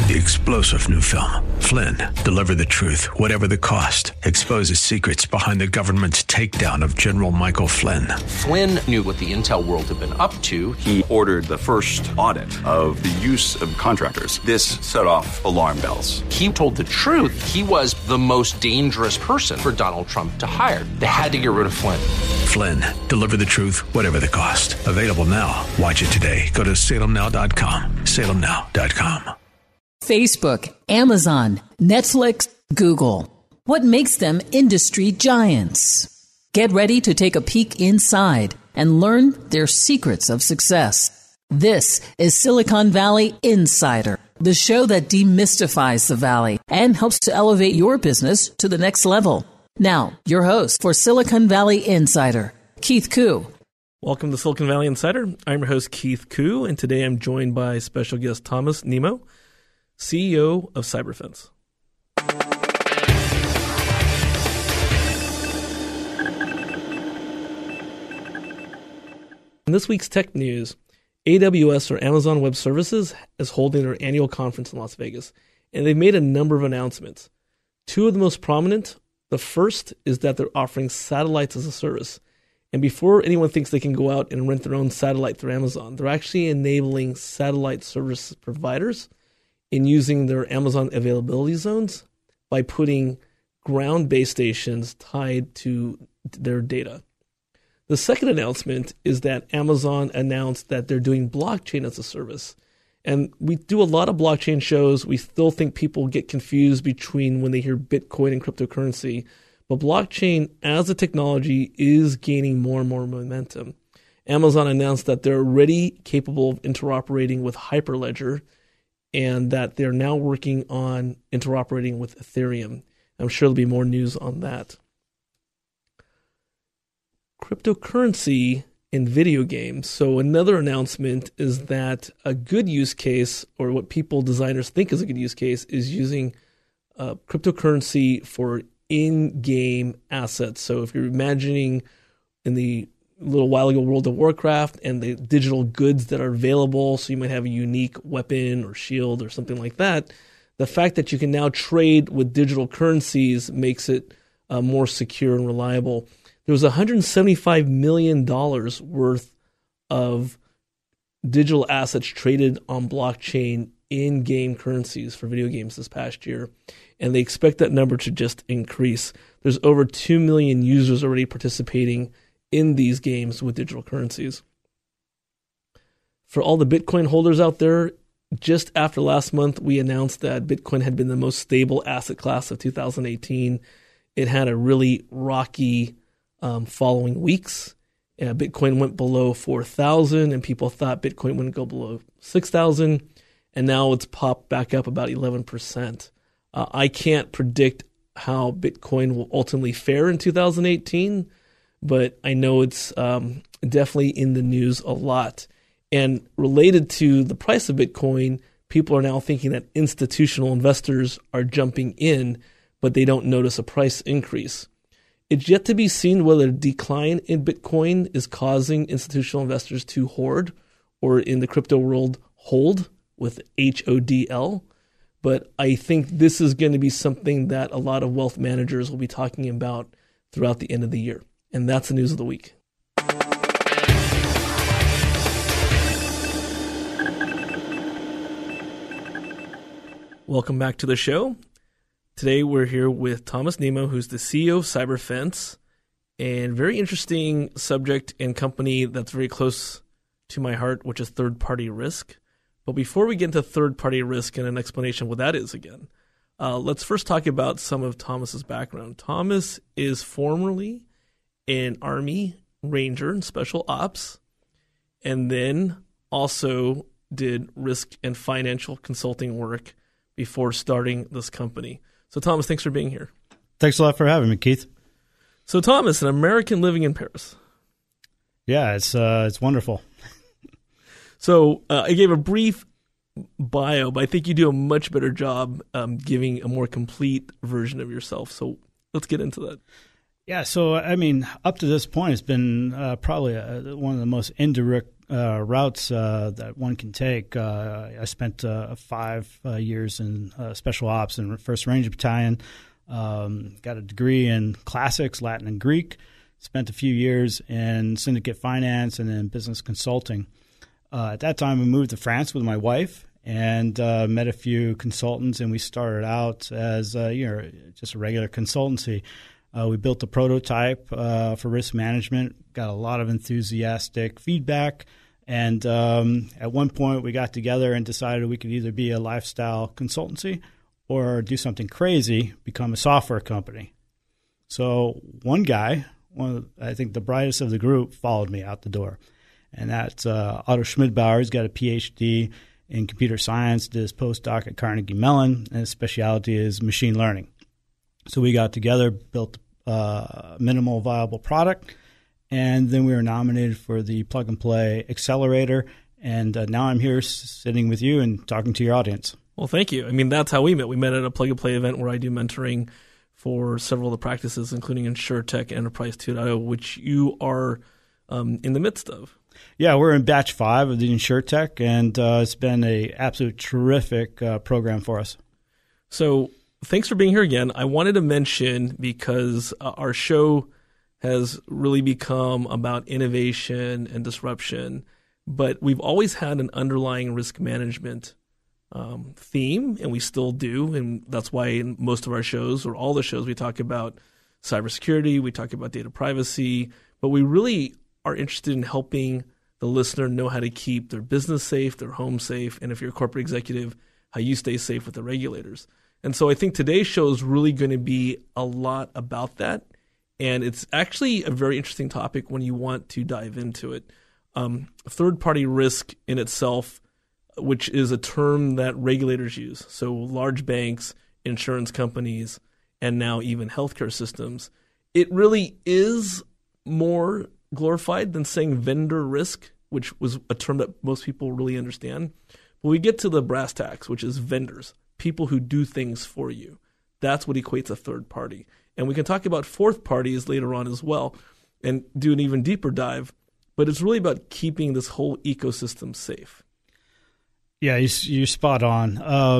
The explosive new film, Flynn, deliver the truth, whatever the cost, exposes secrets behind the government's takedown of General Michael Flynn. Flynn knew what the intel world had been up to. He ordered the first audit of the use of contractors. This set off alarm bells. He told the truth. He was the most dangerous person for Donald Trump to hire. They had to get rid of Flynn. Flynn, deliver the truth, whatever the cost. Available now. Watch it today. Go to salemnow.com. salemnow.com. Facebook, Amazon, Netflix, Google. What makes them industry giants? Get ready to take a peek inside and learn their secrets of success. This is Silicon Valley Insider, the show that demystifies the Valley and helps to elevate your business to the next level. Now, your host for Silicon Valley Insider, Keith Koo. Welcome to Silicon Valley Insider. I'm your host, Keith Koo, and today I'm joined by special guest Thomas Nemo, CEO of Cyberfence. In this week's tech news, AWS, or Amazon Web Services, is holding their annual conference in Las Vegas, and they've made a number of announcements. Two of the most prominent. The first is that they're offering satellites as a service. And before anyone thinks they can go out and rent their own satellite through Amazon, they're actually enabling satellite service providers in using their Amazon availability zones by putting ground base stations tied to their data. The second announcement is that Amazon announced that they're doing blockchain as a service. And we do a lot of blockchain shows. We still think people get confused between when they hear Bitcoin and cryptocurrency. But blockchain as a technology is gaining more and more momentum. Amazon announced that they're already capable of interoperating with Hyperledger and that they're now working on interoperating with Ethereum. I'm sure there'll be more news on that. Cryptocurrency in video games. So another announcement is that a good use case, or what people, designers, think is a good use case, is using cryptocurrency for in-game assets. So if you're imagining in the little while ago World of Warcraft and the digital goods that are available, so you might have a unique weapon or shield or something like that, the fact that you can now trade with digital currencies makes it more secure and reliable. There was $175 million worth of digital assets traded on blockchain in-game currencies for video games this past year, and they expect that number to just increase. There's over 2 million users already participating in these games with digital currencies. For all the Bitcoin holders out there, just after last month, we announced that Bitcoin had been the most stable asset class of 2018. It had a really rocky following weeks. Bitcoin went below 4,000, and people thought Bitcoin wouldn't go below 6,000, and now it's popped back up about 11%. I can't predict how Bitcoin will ultimately fare in 2018, but I know it's definitely in the news a lot. And related to the price of Bitcoin, people are now thinking that institutional investors are jumping in, but they don't notice a price increase. It's yet to be seen whether a decline in Bitcoin is causing institutional investors to hoard, or in the crypto world, hold, with HODL. But I think this is going to be something that a lot of wealth managers will be talking about throughout the end of the year. And that's the news of the week. Welcome back to the show. Today we're here with Thomas Nemo, who's the CEO of Cyberfence, and very interesting subject and company that's very close to my heart, which is third-party risk. But before we get into third-party risk and an explanation of what that is again, let's first talk about some of Thomas's background. Thomas is formerly an Army Ranger in Special Ops, and then also did risk and financial consulting work before starting this company. So, Thomas, thanks for being here. Thanks a lot for having me, Keith. So, Thomas, an American living in Paris. Yeah, it's wonderful. So, I gave a brief bio, but I think you do a much better job giving a more complete version of yourself. So, let's get into that. Yeah, so, I mean, up to this point, it's been probably one of the most indirect routes that one can take. I spent 5 years in special ops in 1st Ranger Battalion. Got a degree in classics, Latin and Greek. Spent a few years in syndicate finance and then business consulting. At that time, we moved to France with my wife and met a few consultants, and we started out as just a regular consultancy. We built a prototype for risk management, got a lot of enthusiastic feedback, and at one point we got together and decided we could either be a lifestyle consultancy or do something crazy, become a software company. So one guy, I think the brightest of the group, followed me out the door, and that's Otto Schmidbauer. He's got a PhD in computer science, did his postdoc at Carnegie Mellon, and his specialty is machine learning. So we got together, built a minimal viable product, and then we were nominated for the Plug and Play Accelerator, and now I'm here sitting with you and talking to your audience. Well, thank you. I mean, that's how we met. We met at a Plug and Play event where I do mentoring for several of the practices, including InsurTech Enterprise 2.0, which you are in the midst of. Yeah, we're in batch 5 of the InsurTech, and it's been an absolute terrific program for us. So thanks for being here again. I wanted to mention, because our show has really become about innovation and disruption, but we've always had an underlying risk management theme, and we still do, and that's why in most of our shows, or all the shows, we talk about cybersecurity, we talk about data privacy, but we really are interested in helping the listener know how to keep their business safe, their home safe, and if you're a corporate executive, how you stay safe with the regulators. And so I think today's show is really going to be a lot about that, and it's actually a very interesting topic when you want to dive into it. Third-party risk in itself, which is a term that regulators use, so large banks, insurance companies, and now even healthcare systems, it really is more glorified than saying vendor risk, which was a term that most people really understand. But we get to the brass tacks, which is vendors, people who do things for you. That's what equates a third party. And we can talk about fourth parties later on as well and do an even deeper dive. But it's really about keeping this whole ecosystem safe. Yeah, you're spot on.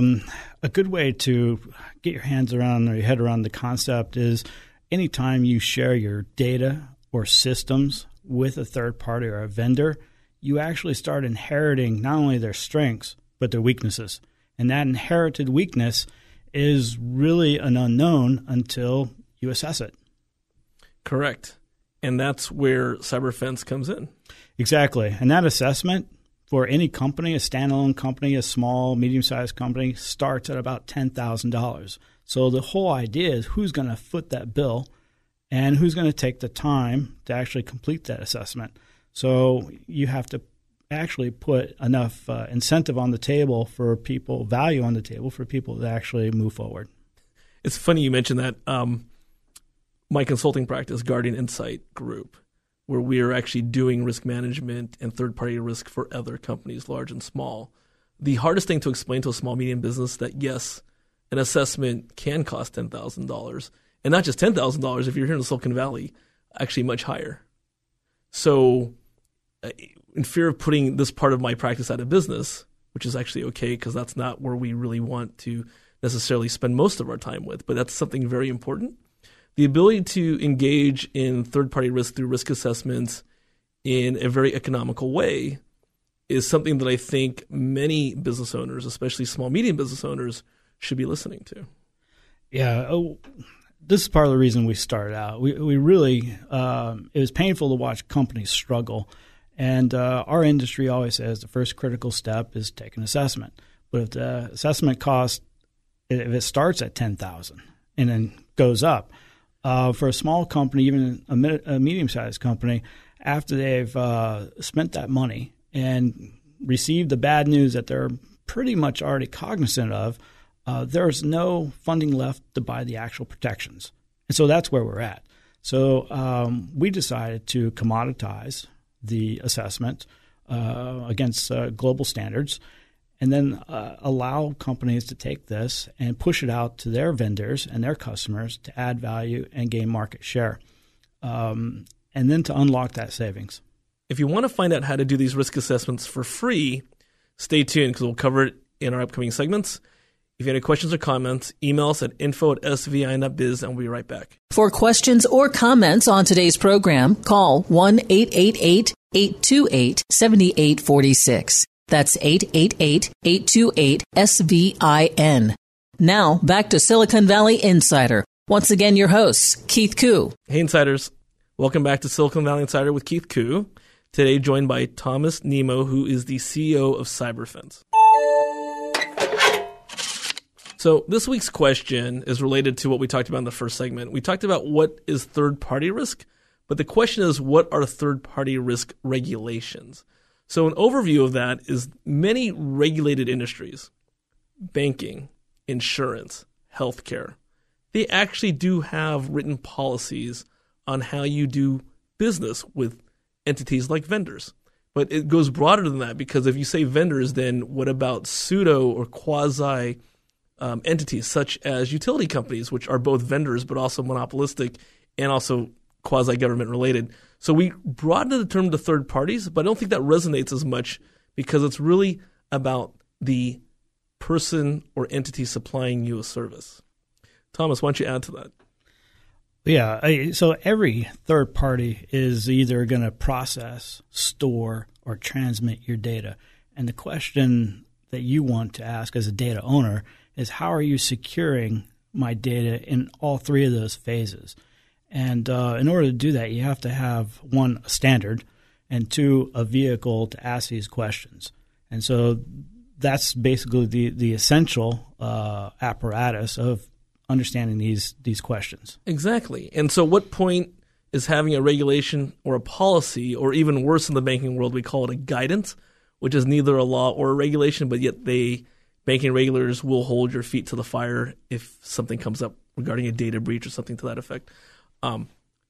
A good way to get your hands around or your head around the concept is anytime you share your data or systems with a third party or a vendor, you actually start inheriting not only their strengths, but their weaknesses. And that inherited weakness is really an unknown until you assess it. Correct. And that's where CyberFence comes in. Exactly. And that assessment for any company, a standalone company, a small, medium-sized company, starts at about $10,000. So the whole idea is who's going to foot that bill and who's going to take the time to actually complete that assessment. So you have to actually put enough incentive on the table for people, value on the table for people to actually move forward. It's funny you mentioned that. My consulting practice, Guardian Insight Group, where we are actually doing risk management and third-party risk for other companies, large and small. The hardest thing to explain to a small, medium business that, yes, an assessment can cost $10,000, and not just $10,000 if you're here in Silicon Valley, actually much higher. So in fear of putting this part of my practice out of business, which is actually okay because that's not where we really want to necessarily spend most of our time with, but that's something very important. The ability to engage in third-party risk through risk assessments in a very economical way is something that I think many business owners, especially small, medium business owners, should be listening to. Yeah, this is part of the reason we started out. We really, it was painful to watch companies struggle. And our industry always says the first critical step is take an assessment. But if the assessment cost, if it starts at $10,000 and then goes up, for a small company, even a medium-sized company, after they've spent that money and received the bad news that they're pretty much already cognizant of, there's no funding left to buy the actual protections. And so that's where we're at. So we decided to commoditize the assessment against global standards and then allow companies to take this and push it out to their vendors and their customers to add value and gain market share, and then to unlock that savings. If you want to find out how to do these risk assessments for free, stay tuned because we'll cover it in our upcoming segments. If you have any questions or comments, email us at info@svi.biz and we'll be right back. For questions or comments on today's program, call 1-888-828-7846. That's 888-828-SVIN. Now, back to Silicon Valley Insider. Once again, your host, Keith Koo. Hey, Insiders. Welcome back to Silicon Valley Insider with Keith Koo. Today, joined by Thomas Nemo, who is the CEO of Cyberfence. So this week's question is related to what we talked about in the first segment. We talked about what is third-party risk, but the question is, what are third-party risk regulations? So an overview of that is many regulated industries, banking, insurance, healthcare, they actually do have written policies on how you do business with entities like vendors. But it goes broader than that, because if you say vendors, then what about pseudo or quasi entities such as utility companies, which are both vendors but also monopolistic and also quasi-government related? So we broadened the term to third parties, but I don't think that resonates as much because it's really about the person or entity supplying you a service. Thomas, why don't you add to that? Yeah, so every third party is either going to process, store, or transmit your data. And the question that you want to ask as a data owner is, how are you securing my data in all three of those phases? And in order to do that, you have to have, one, a standard, and two, a vehicle to ask these questions. And so that's basically the essential apparatus of understanding these questions. Exactly. And so what point is having a regulation or a policy, or even worse in the banking world, we call it a guidance, which is neither a law or a regulation, but yet banking regulators will hold your feet to the fire if something comes up regarding a data breach or something to that effect. Out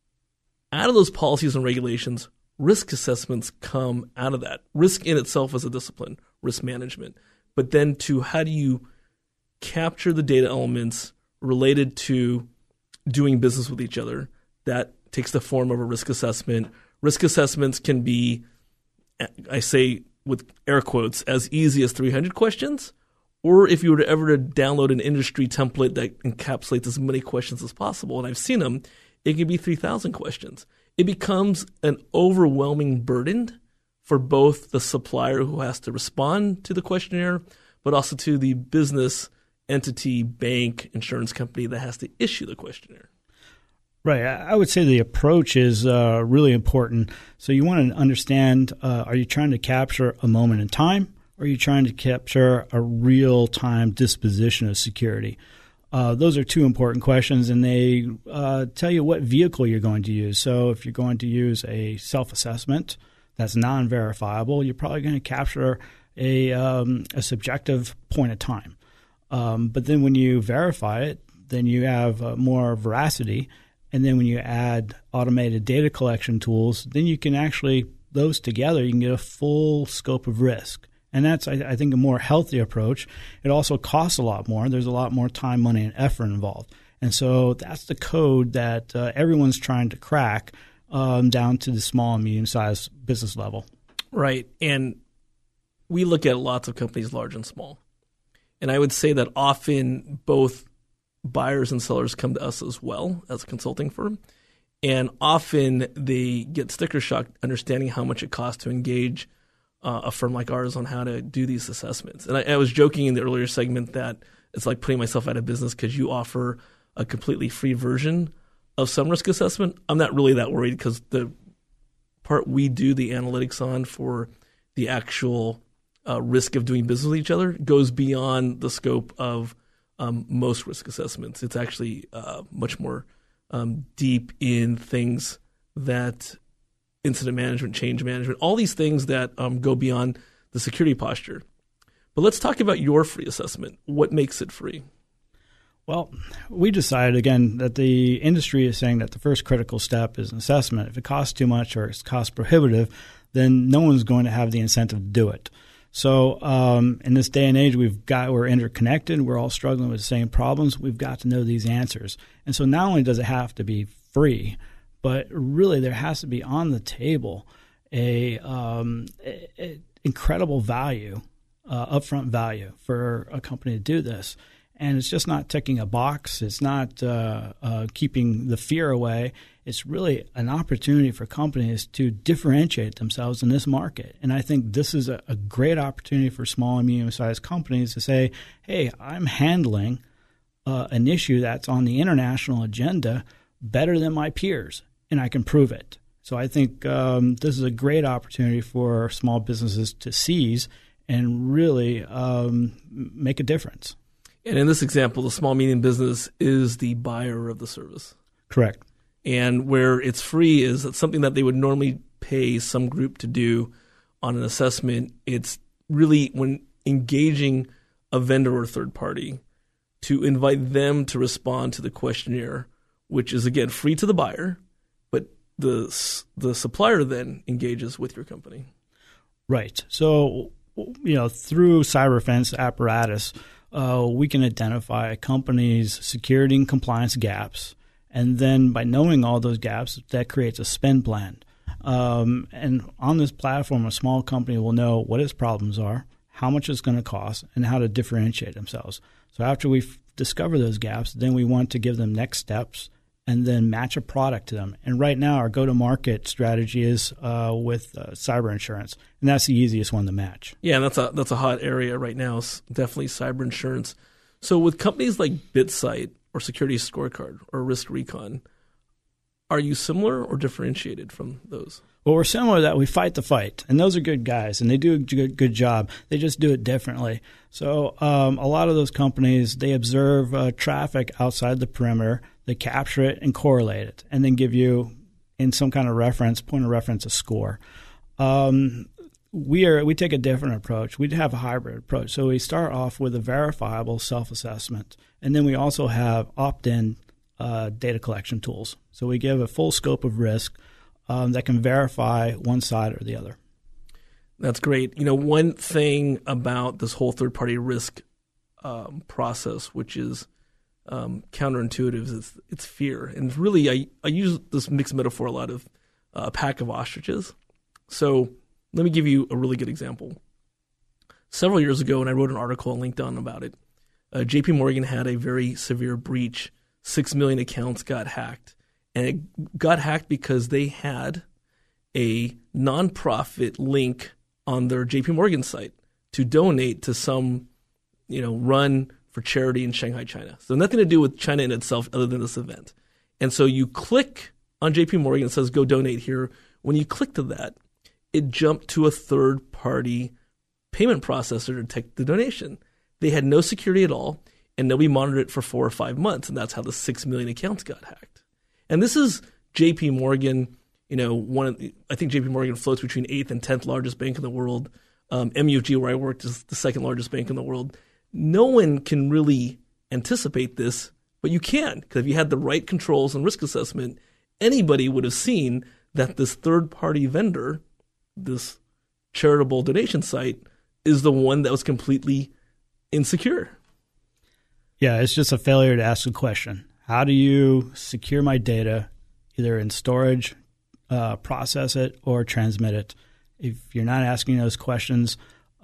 of those policies and regulations, risk assessments come out of that. Risk in itself is a discipline, risk management. But then to how do you capture the data elements related to doing business with each other, that takes the form of a risk assessment. Risk assessments can be, I say with air quotes, as easy as 300 questions, or if you were to ever to download an industry template that encapsulates as many questions as possible, and I've seen them, it can be 3,000 questions. It becomes an overwhelming burden for both the supplier who has to respond to the questionnaire, but also to the business entity, bank, insurance company that has to issue the questionnaire. Right. I would say the approach is really important. So you want to understand, are you trying to capture a moment in time, or are you trying to capture a real-time disposition of security? Those are two important questions, and they tell you what vehicle you're going to use. So if you're going to use a self-assessment that's non-verifiable, you're probably going to capture a subjective point of time. But then when you verify it, then you have more veracity. And then when you add automated data collection tools, then you can actually, those together, you can get a full scope of risk. And that's, I think, a more healthy approach. It also costs a lot more. There's a lot more time, money, and effort involved. And so that's the code that everyone's trying to crack down to the small and medium-sized business level. Right. And we look at lots of companies, large and small. And I would say that often both buyers and sellers come to us as well as a consulting firm. And often they get sticker shock understanding how much it costs to engage a firm like ours on how to do these assessments. And I was joking in the earlier segment that it's like putting myself out of business because you offer a completely free version of some risk assessment. I'm not really that worried because the part we do the analytics on for the actual risk of doing business with each other goes beyond the scope of most risk assessments. It's actually much more deep in things that incident management, change management, all these things that go beyond the security posture. But let's talk about your free assessment. What makes it free? Well, we decided, again, that the industry is saying that the first critical step is an assessment. If it costs too much or it's cost prohibitive, then no one's going to have the incentive to do it. So in this day and age, we're interconnected. We're all struggling with the same problems. We've got to know these answers. And so not only does it have to be free, but really there has to be on the table a incredible value, upfront value for a company to do this. And it's just not ticking a box. It's not keeping the fear away. It's really an opportunity for companies to differentiate themselves in this market. And I think this is a great opportunity for small and medium-sized companies to say, hey, I'm handling an issue that's on the international agenda better than my peers, and I can prove it. So I think this is a great opportunity for small businesses to seize and really make a difference. And in this example, the small medium business is the buyer of the service. Correct. And where it's free is something that they would normally pay some group to do on an assessment. It's really when engaging a vendor or third party to invite them to respond to the questionnaire, which is, again, free to the buyer, but the supplier then engages with your company. Right. So, through CyberFence apparatus, we can identify a company's security and compliance gaps. And then by knowing all those gaps, that creates a spend plan. And on this platform, a small company will know what its problems are, how much it's going to cost, and how to differentiate themselves. So after we discover those gaps, then we want to give them next steps and then match a product to them. And right now, our go-to-market strategy is with cyber insurance, and that's the easiest one to match. Yeah, and that's a hot area right now. It's definitely cyber insurance. So with companies like BitSight or Security Scorecard or Risk Recon, are you similar or differentiated from those? Well, we're similar that we fight the fight, and those are good guys, and they do a good job. They just do it differently. So a lot of those companies, they observe traffic outside the perimeter, they capture it and correlate it, and then give you, in some kind of point of reference, a score. We take a different approach. We have a hybrid approach. So we start off with a verifiable self-assessment, and then we also have opt-in data collection tools. So we give a full scope of risk that can verify one side or the other. That's great. One thing about this whole third-party risk process, which is counterintuitive, is it's fear. And really, I use this mixed metaphor a lot of a pack of ostriches. So let me give you a really good example. Several years ago, and I wrote an article on LinkedIn about it, JP Morgan had a very severe breach. 6 million accounts got hacked. And it got hacked because they had a nonprofit link on their JP Morgan site to donate to some, run for charity in Shanghai, China. So nothing to do with China in itself other than this event. And so you click on JP Morgan, it says go donate here. When you click to that, it jumped to a third-party payment processor to detect the donation. They had no security at all, and nobody monitored it for 4 or 5 months, and that's how the 6 million accounts got hacked. And this is JP Morgan, I think JP Morgan floats between 8th and 10th largest bank in the world. MUFG, where I worked, is the second largest bank in the world. No one can really anticipate this, but you can, because if you had the right controls and risk assessment, anybody would have seen that this third-party vendor, this charitable donation site, is the one that was completely insecure. Yeah, it's just a failure to ask a question. How do you secure my data, either in storage, process it, or transmit it? If you're not asking those questions,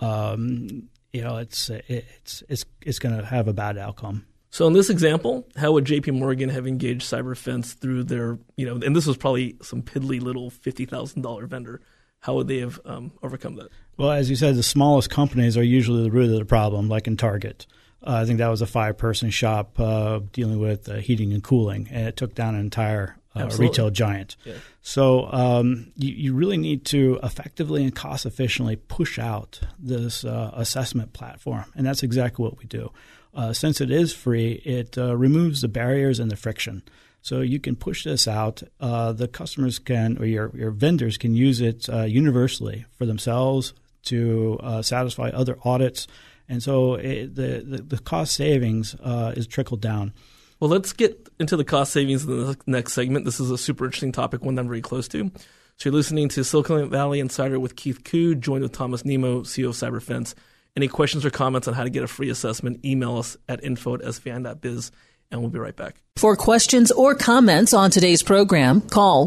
it's going to have a bad outcome. So in this example, how would JP Morgan have engaged CyberFence through their, and this was probably some piddly little $50,000 vendor. How would they have overcome that? Well, as you said, the smallest companies are usually the root of the problem, like in Target. I think that was a 5-person shop dealing with heating and cooling, and it took down an entire retail giant. Yeah. So you really need to effectively and cost efficiently push out this assessment platform, and that's exactly what we do. Since it is free, it removes the barriers and the friction. So you can push this out. The customers can, or your vendors can use it universally for themselves to satisfy other audits. And so the cost savings is trickled down. Well, let's get into the cost savings in the next segment. This is a super interesting topic, one that I'm very close to. So you're listening to Silicon Valley Insider with Keith Koo, joined with Thomas Nemo, CEO of CyberFence. Any questions or comments on how to get a free assessment, email us at info@svi.biz. and we'll be right back. For questions or comments on today's program, call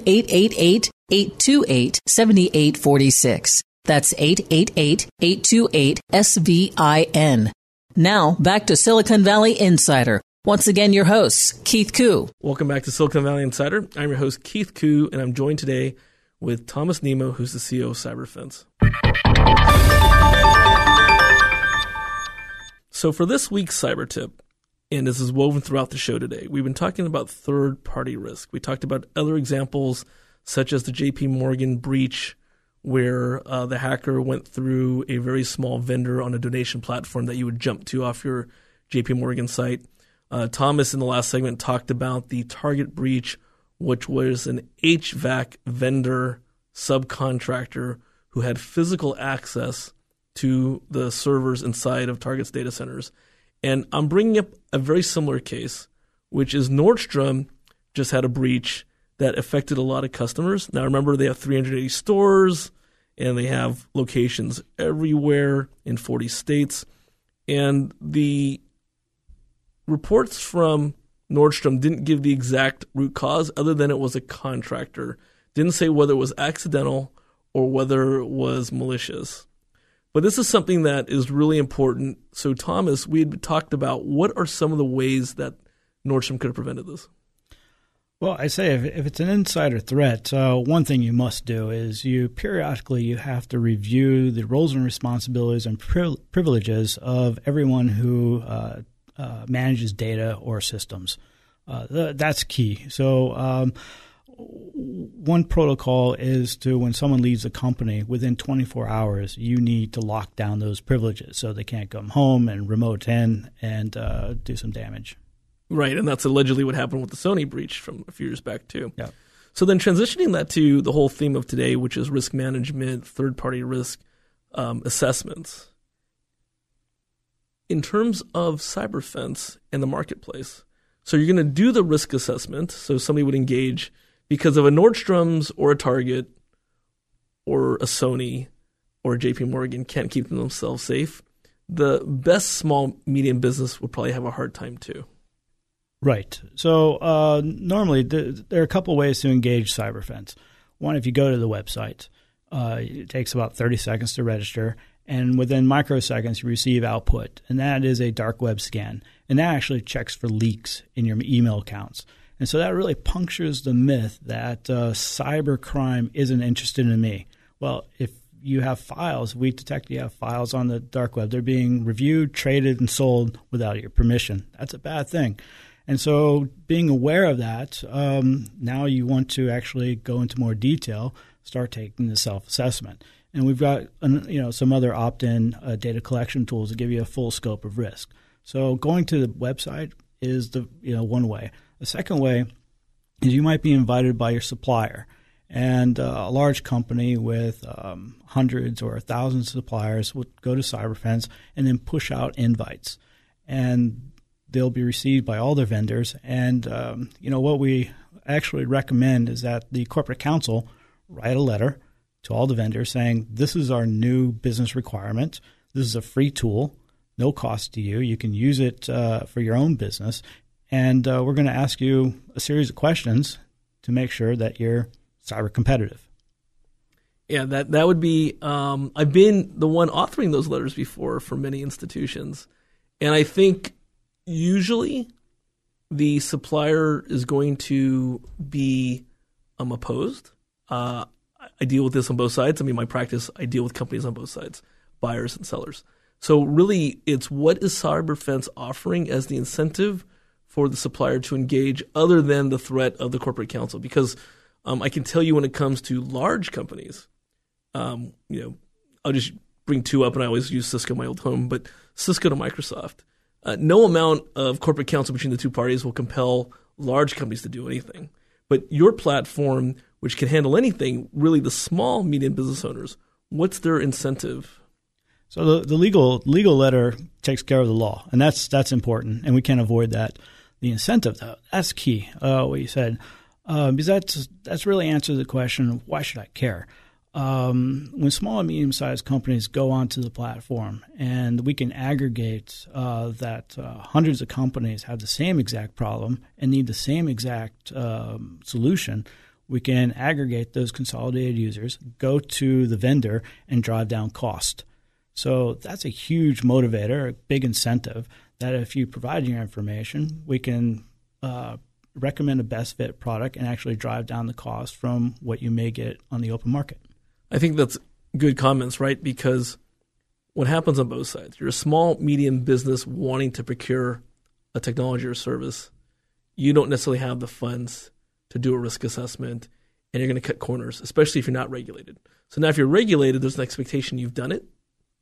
1-888-828-7846. That's 888-828-SVIN. Now, back to Silicon Valley Insider. Once again, your host, Keith Koo. Welcome back to Silicon Valley Insider. I'm your host, Keith Koo, and I'm joined today with Thomas Nemo, who's the CEO of CyberFence. So for this week's Cyber Tip, and this is woven throughout the show today, we've been talking about third-party risk. We talked about other examples, such as the JP Morgan breach, where the hacker went through a very small vendor on a donation platform that you would jump to off your JP Morgan site. Thomas, in the last segment, talked about the Target breach, which was an HVAC vendor subcontractor who had physical access to the servers inside of Target's data centers. And I'm bringing up a very similar case, which is Nordstrom just had a breach that affected a lot of customers. Now, remember, they have 380 stores, and they have locations everywhere in 40 states. And the reports from Nordstrom didn't give the exact root cause other than it was a contractor. Didn't say whether it was accidental or whether it was malicious. But this is something that is really important. So, Thomas, we had talked about what are some of the ways that Nordstrom could have prevented this? Well, I say if it's an insider threat, one thing you must do is you have to review the roles and responsibilities and privileges of everyone who manages data or systems. That's key. So one protocol is to, when someone leaves a company, within 24 hours, you need to lock down those privileges so they can't come home and remote in and do some damage. Right, and that's allegedly what happened with the Sony breach from a few years back, too. Yeah. So then transitioning that to the whole theme of today, which is risk management, third-party risk assessments. In terms of CyberFence and the marketplace, so you're going to do the risk assessment, so somebody would engage because of a Nordstrom's or a Target or a Sony or a JP Morgan can't keep themselves safe. The best small, medium business would probably have a hard time too. Right. So normally there are a couple ways to engage CyberFence. One, if you go to the website, it takes about 30 seconds to register, and within microseconds you receive output, and that is a dark web scan. And that actually checks for leaks in your email accounts. And so that really punctures the myth that cybercrime isn't interested in me. Well, if you have files, we detect you have files on the dark web. They're being reviewed, traded, and sold without your permission. That's a bad thing. And so being aware of that, now you want to actually go into more detail, start taking the self-assessment. And we've got some other opt-in data collection tools that give you a full scope of risk. So going to the website is the one way. The second way is you might be invited by your supplier. And a large company with hundreds or thousands of suppliers would go to CyberFence and then push out invites. And they'll be received by all their vendors. And, what we actually recommend is that the corporate counsel write a letter to all the vendors saying, this is our new business requirement. This is a free tool, no cost to you. You can use it for your own business. And we're going to ask you a series of questions to make sure that you're cyber competitive. Yeah, that would be I've been the one authoring those letters before for many institutions. And I think usually the supplier is going to be opposed. I deal with this on both sides. I mean, my practice, I deal with companies on both sides, buyers and sellers. So really, it's what is CyberFence offering as the incentive for the supplier to engage other than the threat of the corporate counsel? Because I can tell you when it comes to large companies, I'll just bring two up, and I always use Cisco, my old home, but Cisco to Microsoft. No amount of corporate counsel between the two parties will compel large companies to do anything. But your platform, which can handle anything, really the small, medium business owners, what's their incentive? So the legal letter takes care of the law, and that's important, and we can't avoid that. The incentive, though, that's key, what you said, because that's really answers the question, why should I care? when small and medium-sized companies go onto the platform and we can aggregate that hundreds of companies have the same exact problem and need the same exact solution, we can aggregate those consolidated users, go to the vendor, and drive down cost. So that's a huge motivator, a big incentive, that if you provide your information, we can recommend a best fit product and actually drive down the cost from what you may get on the open market. I think that's good comments, right? Because what happens on both sides, you're a small, medium business wanting to procure a technology or service. You don't necessarily have the funds to do a risk assessment, and you're going to cut corners, especially if you're not regulated. So now if you're regulated, there's an expectation you've done it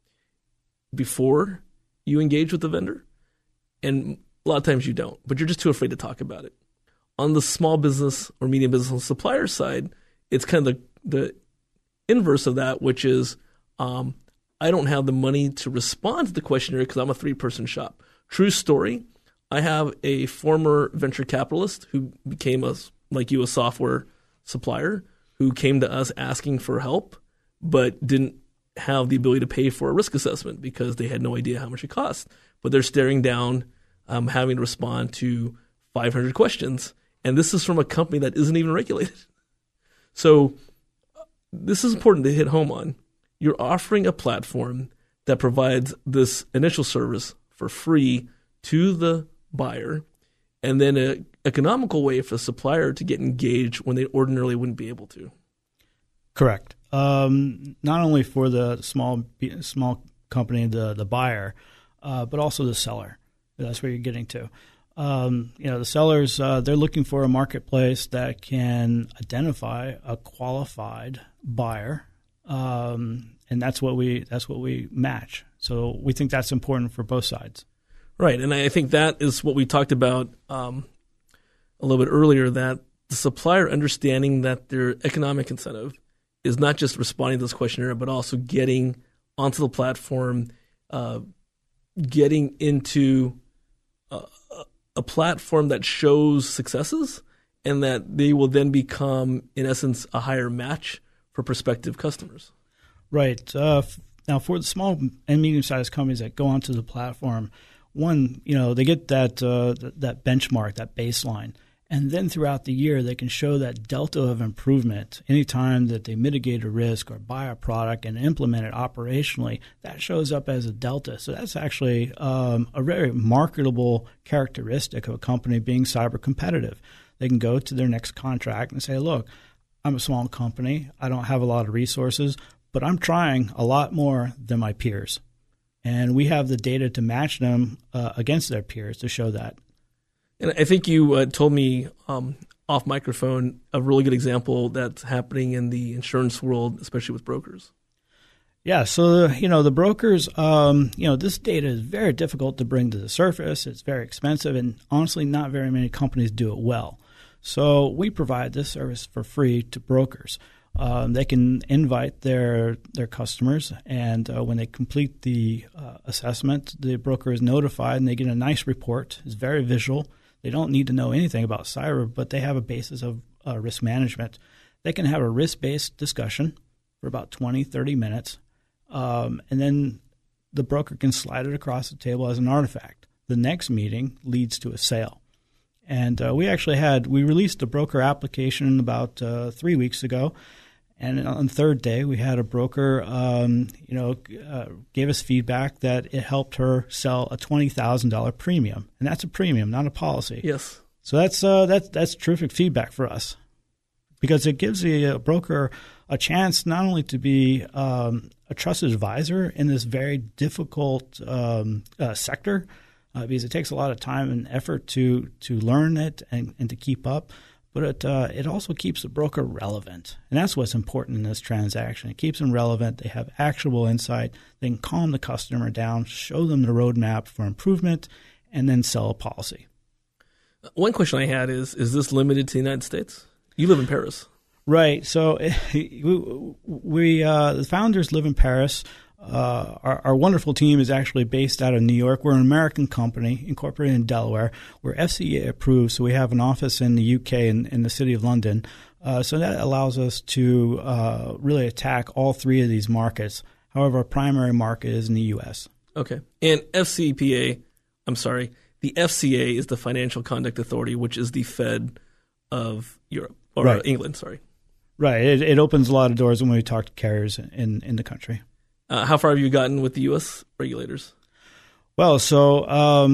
before you engage with the vendor. And a lot of times you don't, but you're just too afraid to talk about it. On the small business or medium business supplier side, it's kind of the inverse of that, which is I don't have the money to respond to the questionnaire because I'm a 3-person shop. True story. I have a former venture capitalist who became a software supplier who came to us asking for help, but didn't have the ability to pay for a risk assessment because they had no idea how much it cost. But they're staring down having to respond to 500 questions. And this is from a company that isn't even regulated. So this is important to hit home on. You're offering a platform that provides this initial service for free to the buyer, and then an economical way for the supplier to get engaged when they ordinarily wouldn't be able to. Correct. Not only for the small company, the buyer, but also the seller. That's where you're getting to. The sellers, they're looking for a marketplace that can identify a qualified buyer, and that's what we match. So we think that's important for both sides. Right, and I think that is what we talked about a little bit earlier, that the supplier understanding that their economic incentive is not just responding to this questionnaire, but also getting onto the platform, getting into a platform that shows successes, and that they will then become, in essence, a higher match for prospective customers. Right. Now, for the small and medium-sized companies that go onto the platform, one, they get that benchmark, that baseline, and then throughout the year they can show that delta of improvement. Anytime that they mitigate a risk or buy a product and implement it operationally, that shows up as a delta. So that's actually a very marketable characteristic of a company being cyber competitive. They can go to their next contract and say, look, I'm a small company. I don't have a lot of resources, but I'm trying a lot more than my peers. And we have the data to match them against their peers to show that. And I think you told me off microphone a really good example that's happening in the insurance world, especially with brokers. Yeah, so the brokers, this data is very difficult to bring to the surface. It's very expensive, and honestly, not very many companies do it well. So we provide this service for free to brokers. They can invite their customers, and when they complete the assessment, the broker is notified, and they get a nice report. It's very visual. They don't need to know anything about cyber, but they have a basis of risk management. They can have a risk-based discussion for about 20, 30 minutes, and then the broker can slide it across the table as an artifact. The next meeting leads to a sale. And we released a broker application about 3 weeks ago. And on the third day, we had a broker, gave us feedback that it helped her sell a $20,000 premium, and that's a premium, not a policy. Yes. So that's terrific feedback for us, because it gives the broker a chance not only to be a trusted advisor in this very difficult sector, because it takes a lot of time and effort to learn it and to keep up. But it also keeps the broker relevant. And that's what's important in this transaction. It keeps them relevant. They have actionable insight. They can calm the customer down, show them the roadmap for improvement, and then sell a policy. One question I had is this limited to the United States? You live in Paris. Right. So we the founders live in Paris. Our wonderful team is actually based out of New York. We're an American company incorporated in Delaware. We're FCA approved, so we have an office in the UK in the city of London. So that allows us to really attack all three of these markets. However, our primary market is in the U.S. Okay. And the FCA is the Financial Conduct Authority, which is the Fed of Europe, or Right. England, sorry. Right. It opens a lot of doors when we talk to carriers in the country. How far have you gotten with the U.S. regulators? Well, so,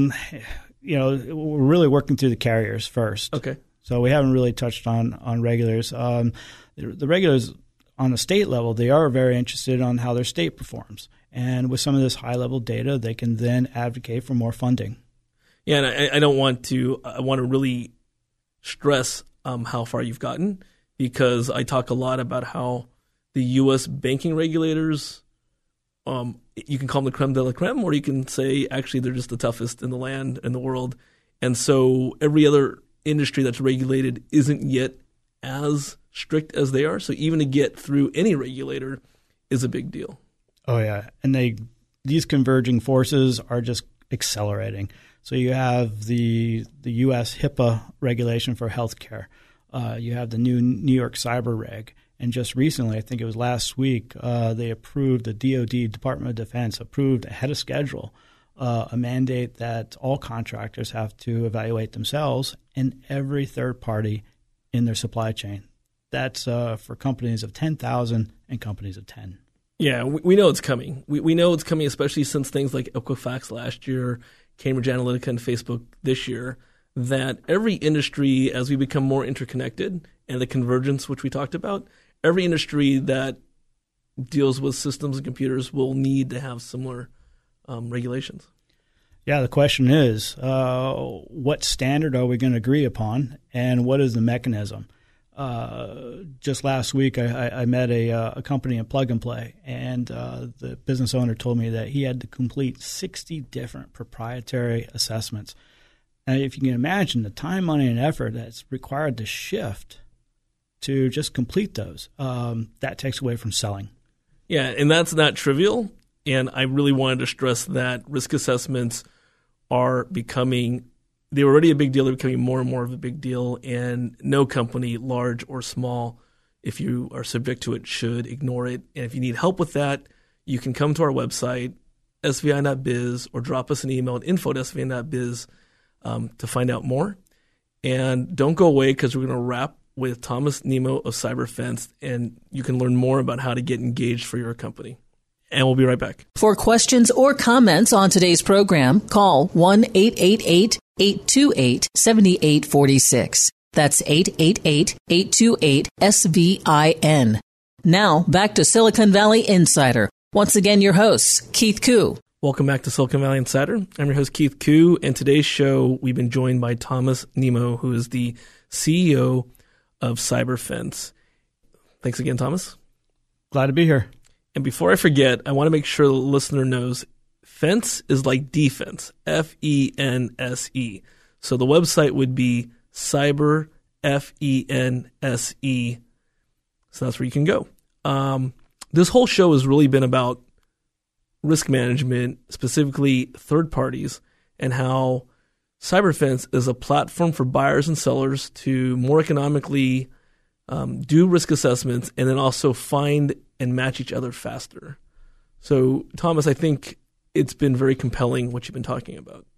we're really working through the carriers first. Okay. So we haven't really touched on regulators. The regulators on the state level, they are very interested on how their state performs. And with some of this high-level data, they can then advocate for more funding. Yeah, and I want to really stress how far you've gotten, because I talk a lot about how the U.S. banking regulators, you can call them the creme de la creme, or you can say actually they're just the toughest in the land, in the world. And so every other industry that's regulated isn't yet as strict as they are. So even to get through any regulator is a big deal. Oh, yeah. And these converging forces are just accelerating. So you have the U.S. HIPAA regulation for healthcare. You have the new New York Cyber Reg. And just recently, I think it was last week, they approved, the DoD, Department of Defense, approved ahead of schedule a mandate that all contractors have to evaluate themselves and every third party in their supply chain. That's for companies of 10,000 and companies of 10. Yeah, we know it's coming. We know it's coming, especially since things like Equifax last year, Cambridge Analytica, and Facebook this year, that every industry, as we become more interconnected, and the convergence which we talked about, every industry that deals with systems and computers will need to have similar regulations. Yeah, the question is, what standard are we going to agree upon, and what is the mechanism? Just last week, I met a company in Plug and Play, and the business owner told me that he had to complete 60 different proprietary assessments. And if you can imagine the time, money, and effort that's required to shift to just complete those, that takes away from selling. Yeah, and that's not trivial. And I really wanted to stress that risk assessments are becoming – they were already a big deal. They're becoming more and more of a big deal. And no company, large or small, if you are subject to it, should ignore it. And if you need help with that, you can come to our website, svi.biz, or drop us an email at info@svi.biz to find out more. And don't go away, because we're going to wrap with Thomas Nemo of CyberFence, and you can learn more about how to get engaged for your company. And we'll be right back. For questions or comments on today's program, call 1-888-828-7846. That's 888-828-SVIN. Now, back to Silicon Valley Insider. Once again, your host, Keith Koo. Welcome back to Silicon Valley Insider. I'm your host, Keith Koo, and today's show, we've been joined by Thomas Nemo, who is the CEO of CyberFence. Thanks again, Thomas. Glad to be here. And before I forget, I want to make sure the listener knows fence is like defense, F-E-N-S-E. So the website would be cyber, F-E-N-S-E. So that's where you can go. This whole show has really been about risk management, specifically third parties, and how CyberFence is a platform for buyers and sellers to more economically do risk assessments and then also find and match each other faster. So, Thomas, I think it's been very compelling what you've been talking about.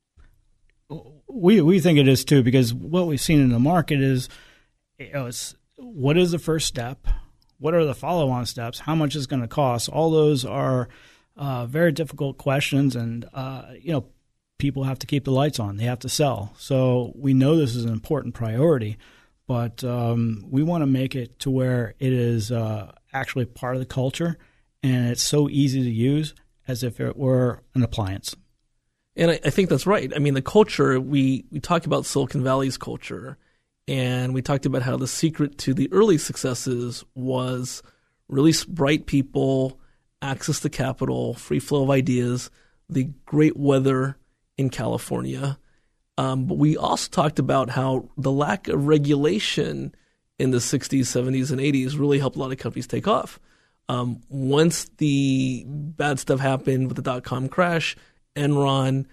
We think it is too, because what we've seen in the market is, it's what is the first step? What are the follow-on steps? How much is going to cost? All those are very difficult questions, and people have to keep the lights on. They have to sell. So we know this is an important priority, but we want to make it to where it is actually part of the culture, and it's so easy to use as if it were an appliance. And I think that's right. I mean, the culture, we talk about Silicon Valley's culture, and we talked about how the secret to the early successes was really bright people, access to capital, free flow of ideas, the great weather in California. But we also talked about how the lack of regulation in the 60s, 70s, and 80s really helped a lot of companies take off. Once the bad stuff happened with the dot-com crash, Enron,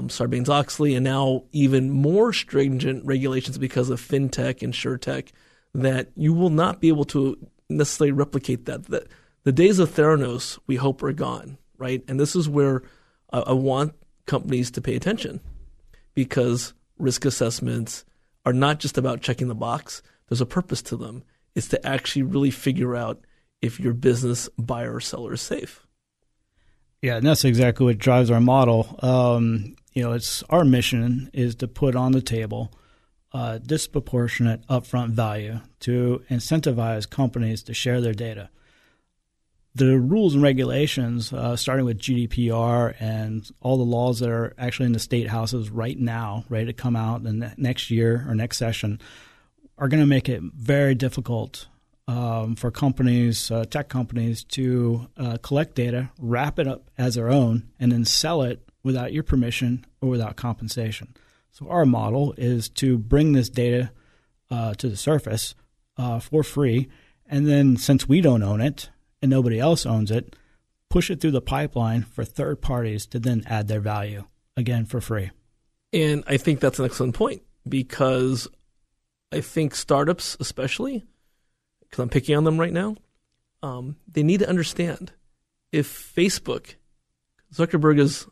Sarbanes-Oxley, and now even more stringent regulations because of fintech and insurtech, that you will not be able to necessarily replicate that. The days of Theranos, we hope, are gone, right? And this is where I want companies to pay attention, because risk assessments are not just about checking the box. There's a purpose to them. It's to actually really figure out if your business, buyer or seller, is safe. Yeah, and that's exactly what drives our model. It's our mission is to put on the table disproportionate upfront value to incentivize companies to share their data. The rules and regulations, starting with GDPR and all the laws that are actually in the state houses right now, ready to come out in the next year or next session, are going to make it very difficult for companies, tech companies, to collect data, wrap it up as their own, and then sell it without your permission or without compensation. So our model is to bring this data to the surface for free, and then since we don't own it and nobody else owns it, push it through the pipeline for third parties to then add their value, again, for free. And I think that's an excellent point, because I think startups especially, because I'm picking on them right now, they need to understand if Facebook, Zuckerberg is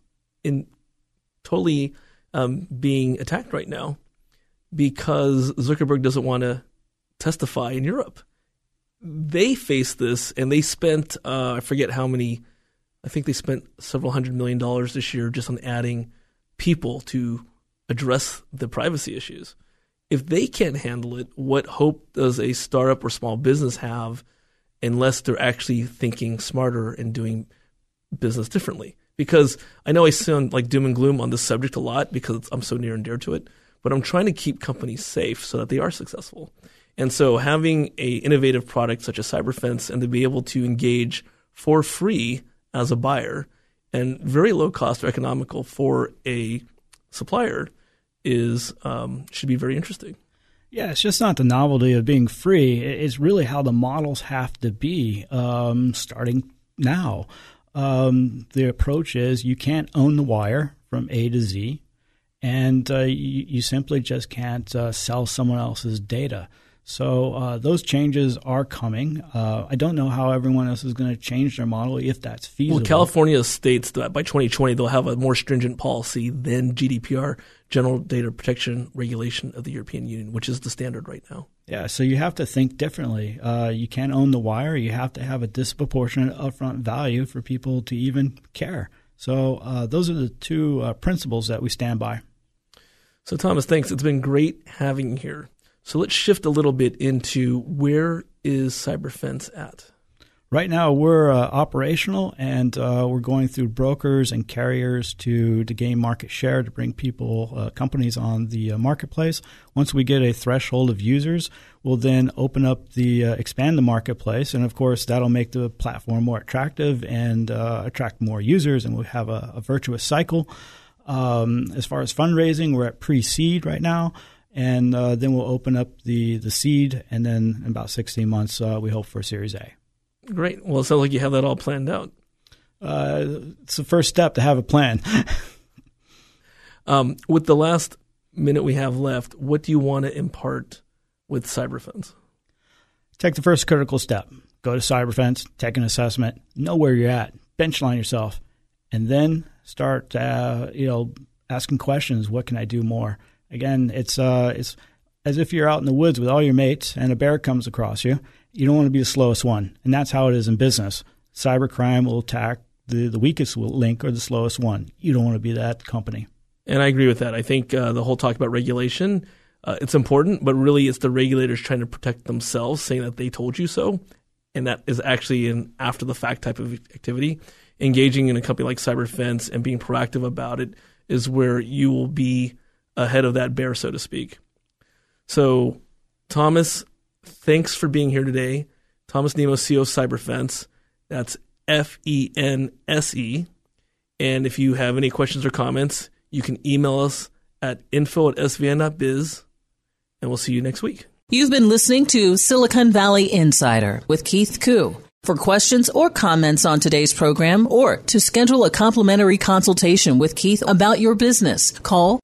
totally being attacked right now because Zuckerberg doesn't want to testify in Europe. They face this, and they spent, I forget how many, I think they spent several $100 million this year just on adding people to address the privacy issues. If they can't handle it, what hope does a startup or small business have unless they're actually thinking smarter and doing business differently? Because I know I sound like doom and gloom on this subject a lot because I'm so near and dear to it, but I'm trying to keep companies safe so that they are successful. And so having an innovative product such as CyberFence and to be able to engage for free as a buyer and very low cost or economical for a supplier is should be very interesting. Yeah, it's just not the novelty of being free. It's really how the models have to be starting now. The approach is you can't own the wire from A to Z, and you simply just can't sell someone else's data. So those changes are coming. I don't know how everyone else is going to change their model, if that's feasible. Well, California states that by 2020 they'll have a more stringent policy than GDPR, General Data Protection Regulation of the European Union, which is the standard right now. Yeah, so you have to think differently. You can't own the wire. You have to have a disproportionate upfront value for people to even care. So those are the two principles that we stand by. So Thomas, thanks. It's been great having you here. So let's shift a little bit into where is CyberFence at? Right now we're operational, and we're going through brokers and carriers to gain market share, to bring people, companies on the marketplace. Once we get a threshold of users, we'll then open up expand the marketplace, and of course that'll make the platform more attractive and attract more users, and we'll have a virtuous cycle. As far as fundraising, we're at pre-seed right now. And then we'll open up the seed, and then in about 16 months, we hope for Series A. Great. Well, it sounds like you have that all planned out. It's the first step to have a plan. With the last minute we have left, what do you want to impart with CyberFence? Take the first critical step. Go to CyberFence, take an assessment, know where you're at, benchline yourself, and then start asking questions. What can I do more? Again, it's as if you're out in the woods with all your mates and a bear comes across you. You don't want to be the slowest one, and that's how it is in business. Cybercrime will attack the weakest link or the slowest one. You don't want to be that company. And I agree with that. I think the whole talk about regulation, it's important, but really it's the regulators trying to protect themselves, saying that they told you so, and that is actually an after-the-fact type of activity. Engaging in a company like CyberFence and being proactive about it is where you will be ahead of that bear, so to speak. So, Thomas, thanks for being here today. Thomas Nemo, CEO of CyberFence. That's FENSE. And if you have any questions or comments, you can email us at info@svn.biz, and we'll see you next week. You've been listening to Silicon Valley Insider with Keith Koo. For questions or comments on today's program or to schedule a complimentary consultation with Keith about your business, call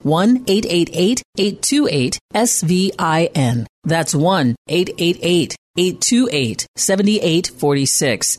1-888-828-SVIN. That's 1-888-828-7846.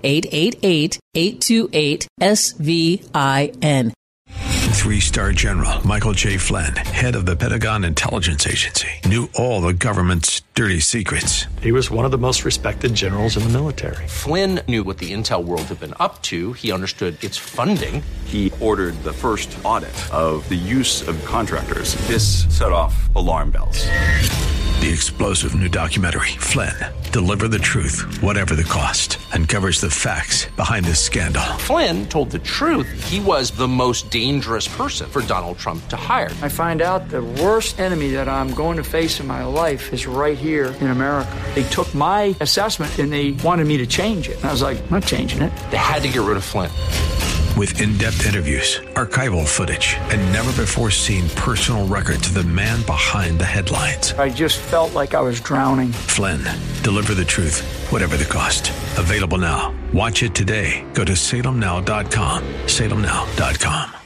888-828-SVIN. 3-star General Michael J. Flynn, head of the Pentagon Intelligence Agency, knew all the government's dirty secrets. He was one of the most respected generals in the military. Flynn knew what the intel world had been up to. He understood its funding. He ordered the first audit of the use of contractors. This set off alarm bells. The explosive new documentary, Flynn, Deliver the Truth, Whatever the Cost, uncovers the facts behind this scandal. Flynn told the truth. He was the most dangerous person for Donald Trump to hire. I find out the worst enemy that I'm going to face in my life is right here in America. They took my assessment and they wanted me to change it. And I was like, I'm not changing it. They had to get rid of Flynn. With in-depth interviews, archival footage, and never-before-seen personal records of the man behind the headlines. I just felt like I was drowning. Flynn, Deliver the Truth, Whatever the Cost. Available now. Watch it today. Go to salemnow.com. salemnow.com.